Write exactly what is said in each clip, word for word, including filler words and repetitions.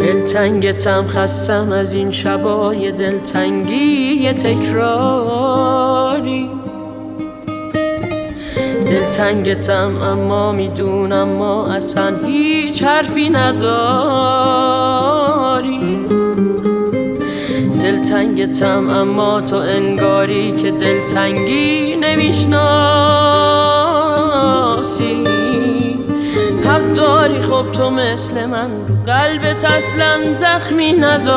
دلتنگتم، خستم از این شبای دلتنگی تکراری. دلتنگتم اما میدونم ما اصلا هیچ حرفی نداری. دلتنگتم اما تو انگاری که دلتنگی نمیشناسی. حق داری، خب تو مثل من رو قلبت اصلا زخمی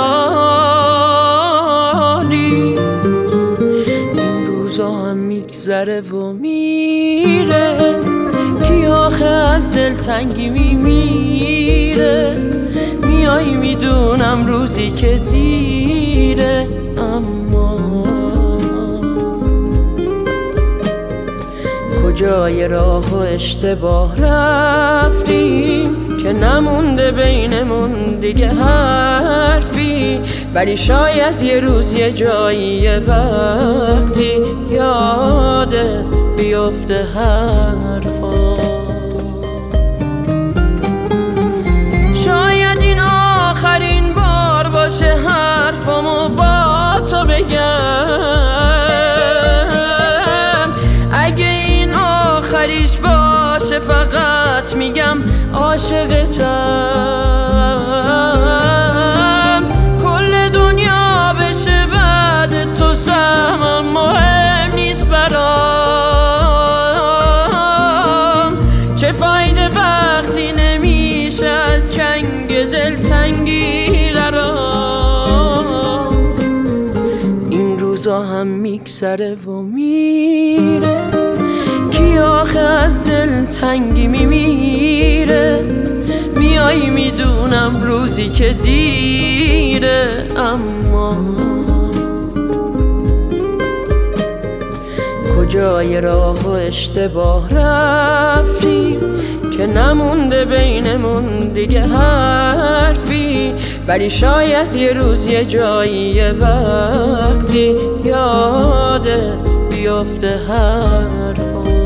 نداری. این روزا هم میگذره و میره، کی آخه از دلتنگی میمیره. میای میدونم روزی که دیره، اما کجای راه و اشتباه رفتیم که نمونده بینمون دیگه حرفی. ولی شاید یه روز یه جایی یه وقتی یادت بیفته حرفا. شاید این آخرین بار باشه حرفامو با تو بگم. اگه این آخریش باشه فقط میگم عاشقتم. کل دنیا بشه بعد تو سهم مهم نیست برام. چه فایده وقتی نمیشه از چنگ دلتنگی رام. این روزا هم میگذره و میره، کی آخه از دلتنگی میمیره. میای میدونم روزی که دیره، اما کجای راه و اشتباه رفتیم که نمونده بینمون دیگه حرفی. ولی شاید یه روز یه جایی یه وقتی یادت بیفته حرفا.